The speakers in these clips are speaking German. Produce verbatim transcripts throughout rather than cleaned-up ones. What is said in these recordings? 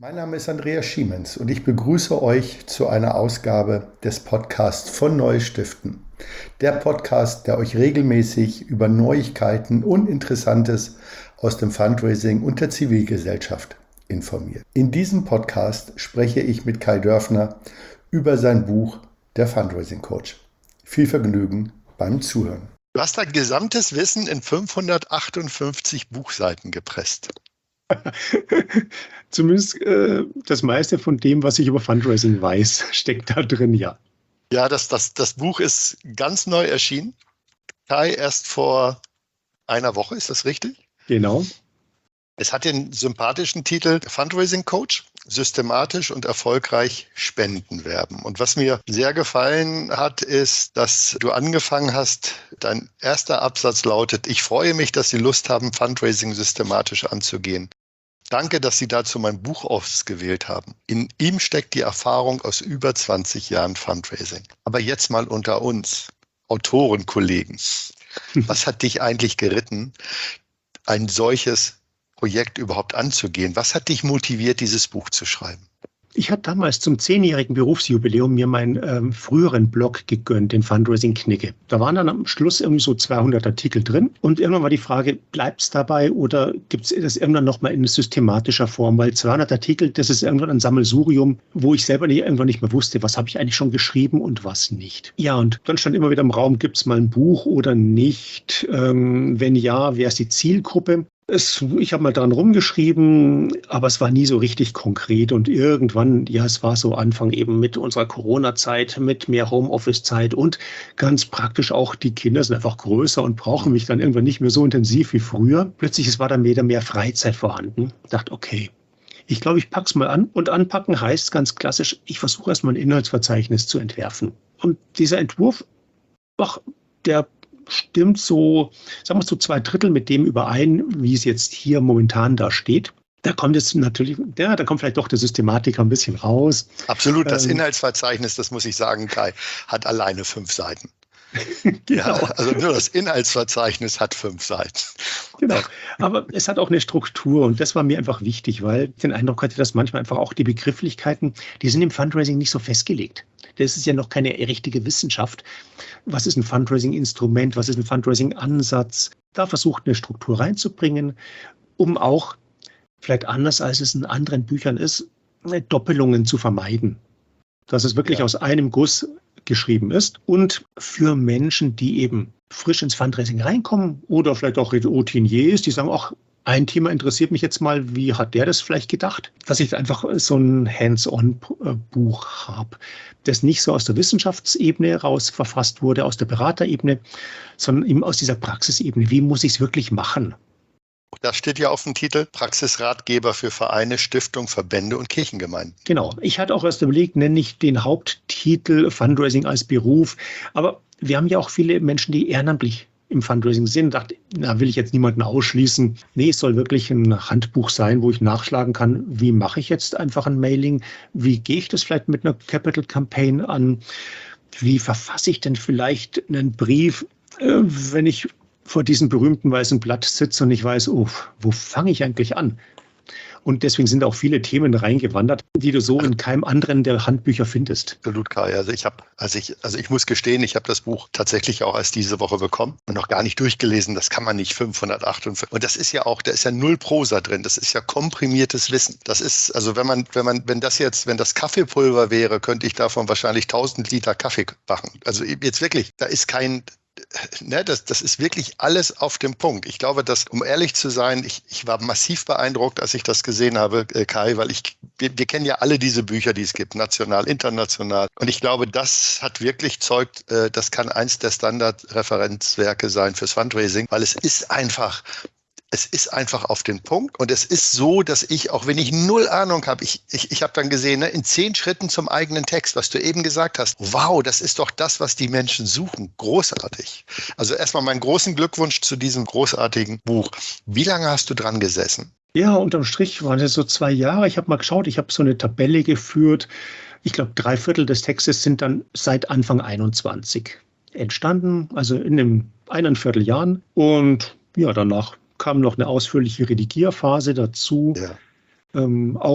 Mein Name ist Andreas Schiemens und ich begrüße euch zu einer Ausgabe des Podcasts von Neustiften. Der Podcast, der euch regelmäßig über Neuigkeiten und Interessantes aus dem Fundraising und der Zivilgesellschaft informiert. In diesem Podcast spreche ich mit Kai Dörfner über sein Buch Der Fundraising Coach. Viel Vergnügen beim Zuhören. Du hast dein gesamtes Wissen in fünfhundertachtundfünfzig Buchseiten gepresst. Zumindest äh, das meiste von dem, was ich über Fundraising weiß, steckt da drin, ja. Ja, das, das, das Buch ist ganz neu erschienen. Kai, erst vor einer Woche, ist das richtig? Genau. Es hat den sympathischen Titel Fundraising Coach, systematisch und erfolgreich Spenden werben. Und was mir sehr gefallen hat, ist, dass du angefangen hast, dein erster Absatz lautet: Ich freue mich, dass Sie Lust haben, Fundraising systematisch anzugehen. Danke, dass Sie dazu mein Buch ausgewählt haben. In ihm steckt die Erfahrung aus über zwanzig Jahren Fundraising. Aber jetzt mal unter uns, Autorenkollegen. Was hat dich eigentlich geritten, ein solches Projekt überhaupt anzugehen? Was hat dich motiviert, dieses Buch zu schreiben? Ich hatte damals zum zehnjährigen Berufsjubiläum mir meinen ähm, früheren Blog gegönnt, den Fundraising Knigge. Da waren dann am Schluss irgendwie so zweihundert Artikel drin. Und irgendwann war die Frage, bleibt es dabei oder gibt es das irgendwann nochmal in systematischer Form? Weil zweihundert Artikel, das ist irgendwann ein Sammelsurium, wo ich selber nicht, irgendwann nicht mehr wusste, was habe ich eigentlich schon geschrieben und was nicht. Ja, und dann stand immer wieder im Raum, gibt es mal ein Buch oder nicht? Ähm, wenn ja, wer ist die Zielgruppe? Es, ich habe mal dran rumgeschrieben, aber es war nie so richtig konkret. Und irgendwann, ja, es war so Anfang eben mit unserer Corona-Zeit, mit mehr Homeoffice-Zeit und ganz praktisch auch, die Kinder sind einfach größer und brauchen mich dann irgendwann nicht mehr so intensiv wie früher. Plötzlich es war dann wieder mehr Freizeit vorhanden. Ich dachte, okay, ich glaube, ich pack's mal an. Und anpacken heißt ganz klassisch, ich versuche erstmal ein Inhaltsverzeichnis zu entwerfen. Und dieser Entwurf, ach, der stimmt so, sagen wir so zwei Drittel mit dem überein, wie es jetzt hier momentan da steht. Da kommt jetzt natürlich, ja, da kommt vielleicht doch der Systematiker ein bisschen raus. Absolut, das Ähm, Inhaltsverzeichnis, das muss ich sagen, Kai, hat alleine fünf Seiten. Genau. Ja, also nur das Inhaltsverzeichnis hat fünf Seiten. Genau, aber es hat auch eine Struktur und das war mir einfach wichtig, weil ich den Eindruck hatte, dass manchmal einfach auch die Begrifflichkeiten, die sind im Fundraising nicht so festgelegt. Das ist ja noch keine richtige Wissenschaft. Was ist ein Fundraising-Instrument? Was ist ein Fundraising-Ansatz? Da versucht eine Struktur reinzubringen, um auch, vielleicht anders als es in anderen Büchern ist, Doppelungen zu vermeiden. Dass es wirklich Ja. aus einem Guss geschrieben ist und für Menschen, die eben frisch ins Fundraising reinkommen oder vielleicht auch Routiniers, die sagen, ach, ein Thema interessiert mich jetzt mal, wie hat der das vielleicht gedacht? Dass ich einfach so ein Hands-on-Buch habe, das nicht so aus der Wissenschaftsebene raus verfasst wurde, aus der Beraterebene, sondern eben aus dieser Praxisebene. Wie muss ich es wirklich machen? Da steht ja auf dem Titel Praxisratgeber für Vereine, Stiftungen, Verbände und Kirchengemeinden. Genau. Ich hatte auch erst überlegt, nenne ich den Haupttitel Fundraising als Beruf. Aber wir haben ja auch viele Menschen, die ehrenamtlich im Fundraising sind. Dachte, na, will ich jetzt niemanden ausschließen. Nee, es soll wirklich ein Handbuch sein, wo ich nachschlagen kann, wie mache ich jetzt einfach ein Mailing? Wie gehe ich das vielleicht mit einer Capital Campaign an? Wie verfasse ich denn vielleicht einen Brief, äh, wenn ich vor diesem berühmten weißen Blatt sitze und ich weiß, oh, wo fange ich eigentlich an? Und deswegen sind auch viele Themen reingewandert, die du so in keinem anderen der Handbücher findest. Absolut, Kai. Also ich habe, also ich, also ich muss gestehen, ich habe das Buch tatsächlich auch erst diese Woche bekommen und noch gar nicht durchgelesen. Das kann man nicht, fünfhundertachtundfünfzig. Und das ist ja auch, da ist ja null Prosa drin. Das ist ja komprimiertes Wissen. Das ist, also wenn man, wenn man, wenn das jetzt, wenn das Kaffeepulver wäre, könnte ich davon wahrscheinlich tausend Liter Kaffee machen. Also jetzt wirklich, da ist kein Ne, das, das ist wirklich alles auf dem Punkt. Ich glaube, dass, um ehrlich zu sein, ich, ich war massiv beeindruckt, als ich das gesehen habe, äh, Kai, weil ich, wir, wir kennen ja alle diese Bücher, die es gibt, national, international. Und ich glaube, das hat wirklich zeugt, äh, das kann eins der Standardreferenzwerke sein fürs Fundraising, weil es ist einfach, es ist einfach auf den Punkt und es ist so, dass ich, auch wenn ich null Ahnung habe, ich, ich, ich habe dann gesehen, ne, in zehn Schritten zum eigenen Text, was du eben gesagt hast, wow, das ist doch das, was die Menschen suchen. Großartig. Also erstmal meinen großen Glückwunsch zu diesem großartigen Buch. Wie lange hast du dran gesessen? Ja, unterm Strich waren es so zwei Jahre. Ich habe mal geschaut, ich habe so eine Tabelle geführt. Ich glaube, drei Viertel des Textes sind dann seit Anfang einundzwanzig entstanden, also in den eineinviertel Jahren. Und ja, danach kam noch eine ausführliche Redigierphase dazu. Ja. Ähm, auch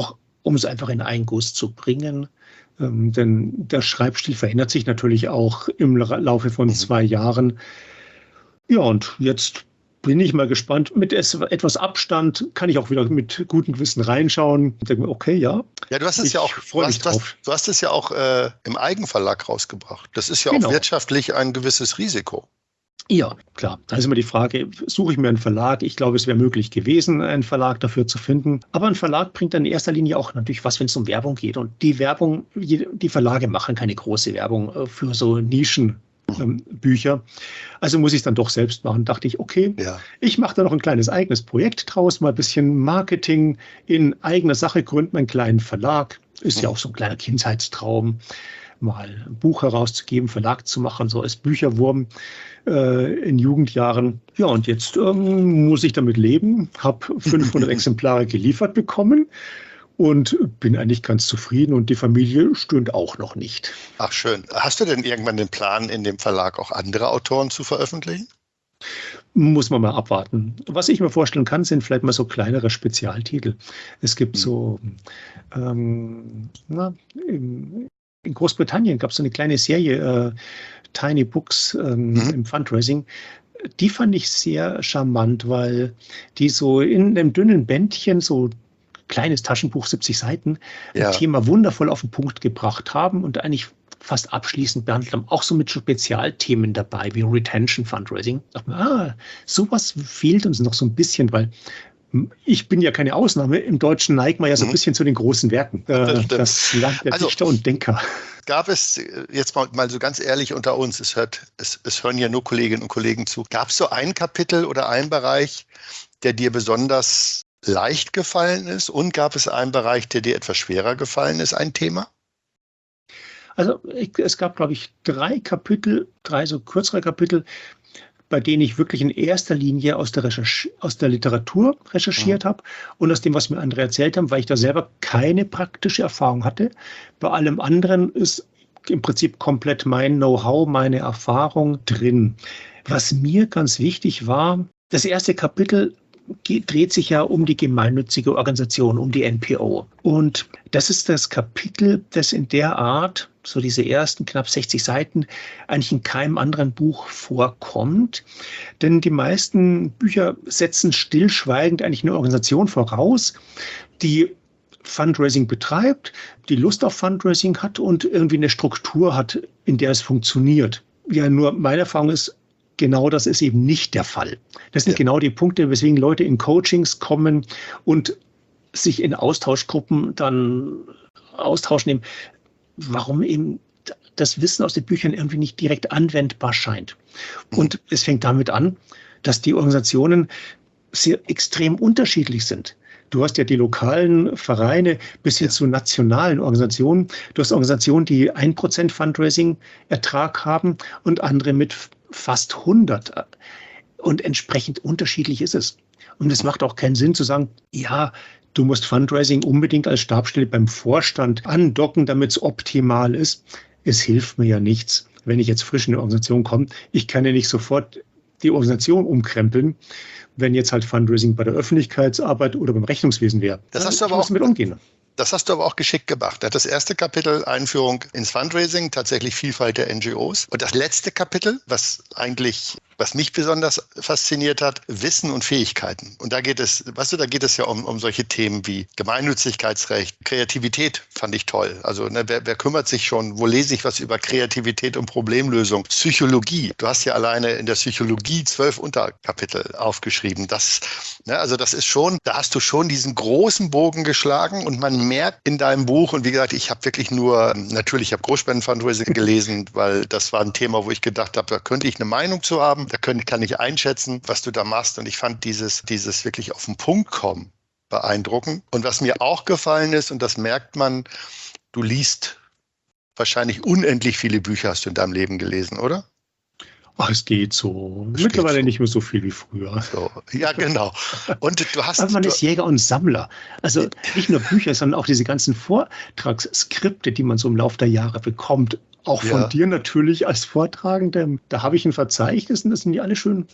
um es einfach in einen Guss zu bringen. Ähm, denn der Schreibstil verändert sich natürlich auch im Laufe von zwei Jahren. Ja, und jetzt bin ich mal gespannt. Mit etwas Abstand kann ich auch wieder mit gutem Gewissen reinschauen und denke mir, okay, ja. Ja, du hast es ja auch, du hast, du, hast, du hast es ja auch äh, im Eigenverlag rausgebracht. Das ist ja genau. auch wirtschaftlich ein gewisses Risiko. Ja, klar. Da ist immer die Frage, suche ich mir einen Verlag? Ich glaube, es wäre möglich gewesen, einen Verlag dafür zu finden. Aber ein Verlag bringt dann in erster Linie auch natürlich was, wenn es um Werbung geht. Und die Werbung, die Verlage machen keine große Werbung für so Nischenbücher. Also muss ich es dann doch selbst machen. Dachte ich, okay, ja. ich mache da noch ein kleines eigenes Projekt draus, mal ein bisschen Marketing in eigener Sache, gründen einen kleinen Verlag. Ist ja auch so ein kleiner Kindheitstraum, mal ein Buch herauszugeben, Verlag zu machen, so als Bücherwurm äh, in Jugendjahren. Ja, und jetzt ähm, muss ich damit leben, habe fünfhundert Exemplare geliefert bekommen und bin eigentlich ganz zufrieden und die Familie stöhnt auch noch nicht. Ach schön. Hast du denn irgendwann den Plan, in dem Verlag auch andere Autoren zu veröffentlichen? Muss man mal abwarten. Was ich mir vorstellen kann, sind vielleicht mal so kleinere Spezialtitel. Es gibt so ähm, na, im, in Großbritannien gab es so eine kleine Serie, äh, Tiny Books ähm, mhm. im Fundraising. Die fand ich sehr charmant, weil die so in einem dünnen Bändchen, so kleines Taschenbuch, siebzig Seiten, ja. ein Thema wundervoll auf den Punkt gebracht haben und eigentlich fast abschließend behandelt haben. Auch so mit Spezialthemen dabei, wie Retention Fundraising. Da dachte man, ah, sowas fehlt uns noch so ein bisschen, weil ich bin ja keine Ausnahme. Im Deutschen neigt man ja so ein bisschen mhm. zu den großen Werken. Äh, das, das Land der also, Dichter und Denker. Gab es, jetzt mal, mal so ganz ehrlich unter uns, es, hört, es, es hören ja nur Kolleginnen und Kollegen zu, gab es so ein Kapitel oder einen Bereich, der dir besonders leicht gefallen ist, und gab es einen Bereich, der dir etwas schwerer gefallen ist, ein Thema? Also ich, es gab, glaube ich, drei Kapitel, drei so kürzere Kapitel, bei denen ich wirklich in erster Linie aus der, Recherche, aus der Literatur recherchiert mhm. habe und aus dem, was mir andere erzählt haben, weil ich da selber keine praktische Erfahrung hatte. Bei allem anderen ist im Prinzip komplett mein Know-how, meine Erfahrung drin. Was mir ganz wichtig war, das erste Kapitel geht, dreht sich ja um die gemeinnützige Organisation, um die N P O. Und das ist das Kapitel, das in der Art, so diese ersten knapp sechzig Seiten, eigentlich in keinem anderen Buch vorkommt. Denn die meisten Bücher setzen stillschweigend eigentlich eine Organisation voraus, die Fundraising betreibt, die Lust auf Fundraising hat und irgendwie eine Struktur hat, in der es funktioniert. Ja, nur meine Erfahrung ist, genau das ist eben nicht der Fall. Das sind ja. genau die Punkte, weswegen Leute in Coachings kommen und sich in Austauschgruppen dann Austausch nehmen, warum eben das Wissen aus den Büchern irgendwie nicht direkt anwendbar scheint. Und es fängt damit an, dass die Organisationen sehr extrem unterschiedlich sind. Du hast ja die lokalen Vereine bis hin ja. zu nationalen Organisationen. Du hast Organisationen, die ein Prozent Fundraising-Ertrag haben und andere mit fast hundert. Und entsprechend unterschiedlich ist es. Und es macht auch keinen Sinn zu sagen, ja, du musst Fundraising unbedingt als Stabsstelle beim Vorstand andocken, damit es optimal ist. Es hilft mir ja nichts, wenn ich jetzt frisch in eine Organisation komme. Ich kann ja nicht sofort die Organisation umkrempeln, wenn jetzt halt Fundraising bei der Öffentlichkeitsarbeit oder beim Rechnungswesen wäre. Das hast du aber auch mit umgehen. Das hast du aber auch geschickt gemacht. Das erste Kapitel, Einführung ins Fundraising, tatsächlich Vielfalt der N G Os. Und das letzte Kapitel, was eigentlich, was mich besonders fasziniert hat, Wissen und Fähigkeiten. Und da geht es, weißt du, da geht es ja um, um solche Themen wie Gemeinnützigkeitsrecht, Kreativität fand ich toll. Also ne, wer, wer kümmert sich schon, wo lese ich was über Kreativität und Problemlösung? Psychologie. Du hast ja alleine in der Psychologie zwölf Unterkapitel aufgeschrieben. Das, ne, also das ist schon, da hast du schon diesen großen Bogen geschlagen und man merkt in deinem Buch, und wie gesagt, ich habe wirklich nur, natürlich, ich habe Großspenden-Fundraising gelesen, weil das war ein Thema, wo ich gedacht habe, da könnte ich eine Meinung zu haben, da können, kann ich einschätzen, was du da machst, und ich fand dieses, dieses wirklich auf den Punkt kommen beeindruckend. Und was mir auch gefallen ist, und das merkt man, du liest wahrscheinlich unendlich viele Bücher, hast du in deinem Leben gelesen, oder? Ach, es geht so. Es Mittlerweile geht so. Nicht mehr so viel wie früher. So. Ja, genau. Und du hast. Aber man ist Jäger und Sammler. Also nicht nur Bücher, sondern auch diese ganzen Vortragsskripte, die man so im Laufe der Jahre bekommt. Auch von ja. dir natürlich als Vortragender. Da habe ich ein Verzeichnis und das sind die alle schön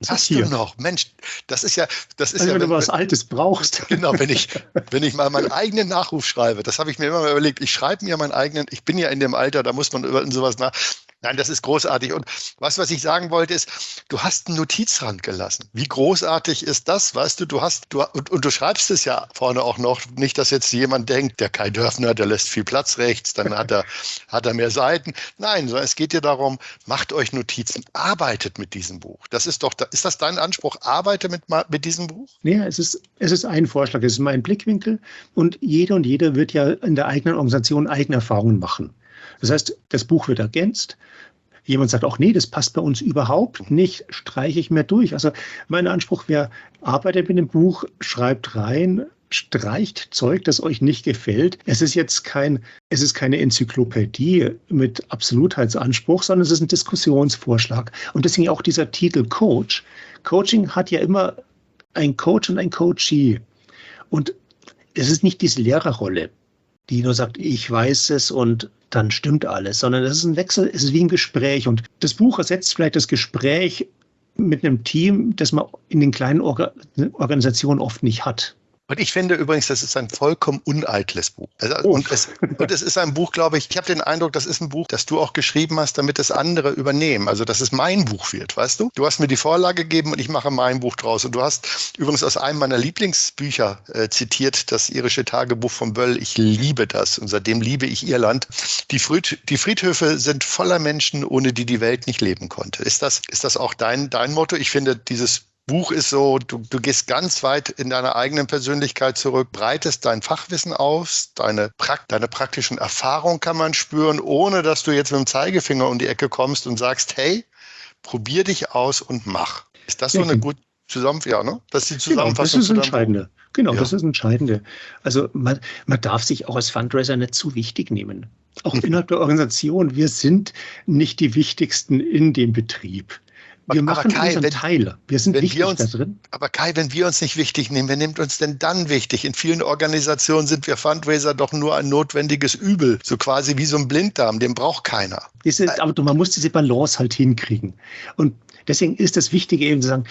Hast du noch? Mensch, das ist ja, das ist also ja, wenn, wenn du was wenn, Altes brauchst. Genau, wenn ich, wenn ich mal meinen eigenen Nachruf schreibe, das habe ich mir immer mal überlegt, ich schreibe mir meinen eigenen, ich bin ja in dem Alter, da muss man über sowas nach. Nein, das ist großartig. Und was, was ich sagen wollte, ist, du hast einen Notizrand gelassen. Wie großartig ist das? Weißt du, du hast, du, und, und du schreibst es ja vorne auch noch, nicht, dass jetzt jemand denkt, der Kai Dörfner, der lässt viel Platz rechts, dann hat er, hat er mehr Seiten. Nein, sondern es geht dir darum, macht euch Notizen, arbeitet mit diesem Buch. Das ist doch, ist das dein Anspruch? Arbeite mit, mit diesem Buch? Ja, es ist, es ist ein Vorschlag, es ist mein Blickwinkel und jeder und jeder wird ja in der eigenen Organisation eigene Erfahrungen machen. Das heißt, das Buch wird ergänzt. Jemand sagt auch, nee, das passt bei uns überhaupt nicht, streiche ich mehr durch. Also mein Anspruch wäre, arbeitet mit dem Buch, schreibt rein, streicht Zeug, das euch nicht gefällt. Es ist jetzt kein, es ist keine Enzyklopädie mit Absolutheitsanspruch, sondern es ist ein Diskussionsvorschlag. Und deswegen auch dieser Titel Coach. Coaching hat ja immer ein Coach und ein Coachee. Und es ist nicht diese Lehrerrolle, die nur sagt, ich weiß es und dann stimmt alles, sondern es ist ein Wechsel, es ist wie ein Gespräch. Und das Buch ersetzt vielleicht das Gespräch mit einem Team, das man in den kleinen Orga- Organisationen oft nicht hat. Und ich finde übrigens, das ist ein vollkommen uneitles Buch. Also, Oh. und, es, und es ist ein Buch, glaube ich, ich habe den Eindruck, das ist ein Buch, das du auch geschrieben hast, damit es andere übernehmen. Also, dass es mein Buch wird, weißt du? Du hast mir die Vorlage gegeben und ich mache mein Buch draus. Und du hast übrigens aus einem meiner Lieblingsbücher äh, zitiert, das irische Tagebuch von Böll. Ich liebe das und seitdem liebe ich Irland. Die, Fried, die Friedhöfe sind voller Menschen, ohne die die Welt nicht leben konnte. Ist das, ist das auch dein, dein Motto? Ich finde, dieses Buch ist so, du, du gehst ganz weit in deiner eigenen Persönlichkeit zurück, breitest dein Fachwissen aus, deine, Prakt, deine praktischen Erfahrungen kann man spüren, ohne dass du jetzt mit dem Zeigefinger um die Ecke kommst und sagst, hey, probier dich aus und mach. Ist das so eine gute Zusammenfassung? Ja, ne? Das ist die Zusammenfassung. Genau, das ist das Entscheidende. Genau, ja. das ist das Entscheidende. Also man, man darf sich auch als Fundraiser nicht zu wichtig nehmen. Auch mhm. innerhalb der Organisation, wir sind nicht die Wichtigsten in dem Betrieb. Wir machen Kai, unseren wenn, Teil. Wir sind wichtig wir uns, da drin. Aber Kai, wenn wir uns nicht wichtig nehmen, wer nimmt uns denn dann wichtig? In vielen Organisationen sind wir Fundraiser doch nur ein notwendiges Übel. So quasi wie so ein Blinddarm, den braucht keiner. Diese, aber man muss diese Balance halt hinkriegen. Und deswegen ist das Wichtige eben zu sagen,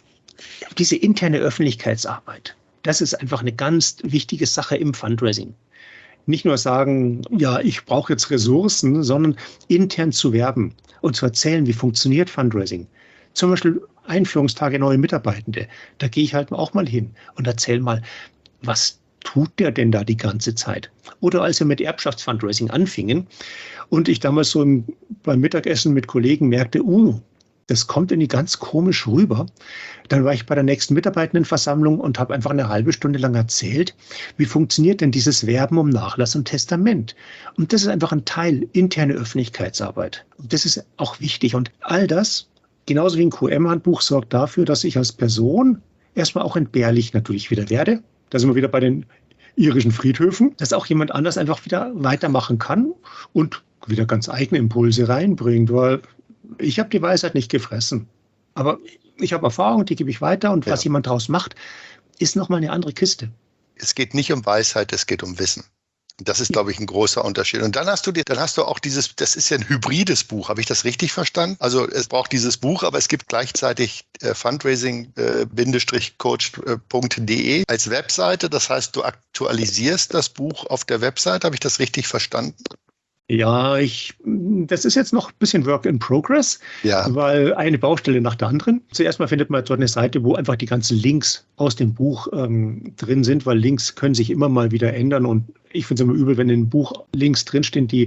diese interne Öffentlichkeitsarbeit, das ist einfach eine ganz wichtige Sache im Fundraising. Nicht nur sagen, ja, ich brauche jetzt Ressourcen, sondern intern zu werben und zu erzählen, wie funktioniert Fundraising. Zum Beispiel Einführungstage neue Mitarbeitende. Da gehe ich halt auch mal hin und erzähle mal, was tut der denn da die ganze Zeit? Oder als wir mit Erbschaftsfundraising anfingen und ich damals so im, beim Mittagessen mit Kollegen merkte, uh, das kommt irgendwie ganz komisch rüber. Dann war ich bei der nächsten Mitarbeitendenversammlung und habe einfach eine halbe Stunde lang erzählt, wie funktioniert denn dieses Werben um Nachlass und Testament. Und das ist einfach ein Teil interne Öffentlichkeitsarbeit. Und das ist auch wichtig. Und all das, genauso wie ein Q M-Handbuch, sorgt dafür, dass ich als Person erstmal auch entbehrlich natürlich wieder werde. Da sind wir wieder bei den irischen Friedhöfen, dass auch jemand anders einfach wieder weitermachen kann und wieder ganz eigene Impulse reinbringt, weil ich habe die Weisheit nicht gefressen. Aber ich habe Erfahrung, die gebe ich weiter und was ja. jemand daraus macht, ist nochmal eine andere Kiste. Es geht nicht um Weisheit, es geht um Wissen. Das ist, glaube ich, ein großer Unterschied. Und dann hast du dir, dann hast du auch dieses, das ist ja ein hybrides Buch. Habe ich das richtig verstanden? Also es braucht dieses Buch, aber es gibt gleichzeitig äh, fundraising coach punkt de als Webseite. Das heißt, du aktualisierst das Buch auf der Webseite. Habe ich das richtig verstanden? Ja, ich, das ist jetzt noch ein bisschen Work in Progress, ja. weil eine Baustelle nach der anderen. Zuerst mal findet man dort eine Seite, wo einfach die ganzen Links aus dem Buch ähm, drin sind, weil Links können sich immer mal wieder ändern und ich finde es immer übel, wenn in einem Buch Links drinstehen, die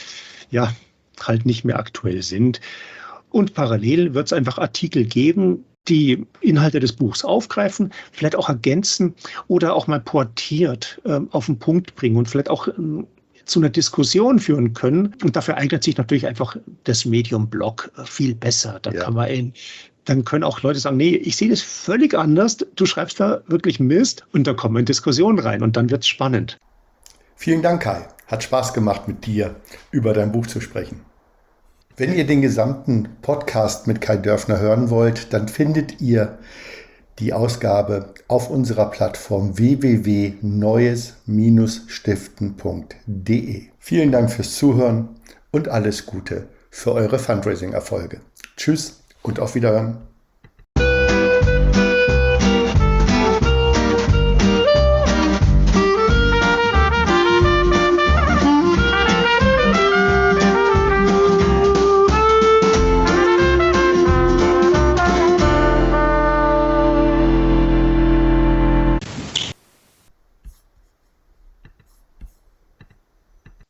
ja halt nicht mehr aktuell sind. Und parallel wird es einfach Artikel geben, die Inhalte des Buchs aufgreifen, vielleicht auch ergänzen oder auch mal portiert ähm, auf den Punkt bringen und vielleicht auch ähm, zu einer Diskussion führen können. Und dafür eignet sich natürlich einfach das Medium-Blog viel besser. Da ja. kann man in, dann können auch Leute sagen, nee, ich sehe das völlig anders. Du schreibst da wirklich Mist und da kommen wir in Diskussionen rein und dann wird es spannend. Vielen Dank, Kai. Hat Spaß gemacht, mit dir über dein Buch zu sprechen. Wenn ihr den gesamten Podcast mit Kai Dörfner hören wollt, dann findet ihr die Ausgabe auf unserer Plattform w w w punkt neues stiften punkt de. Vielen Dank fürs Zuhören und alles Gute für eure Fundraising-Erfolge. Tschüss und auf Wiederhören.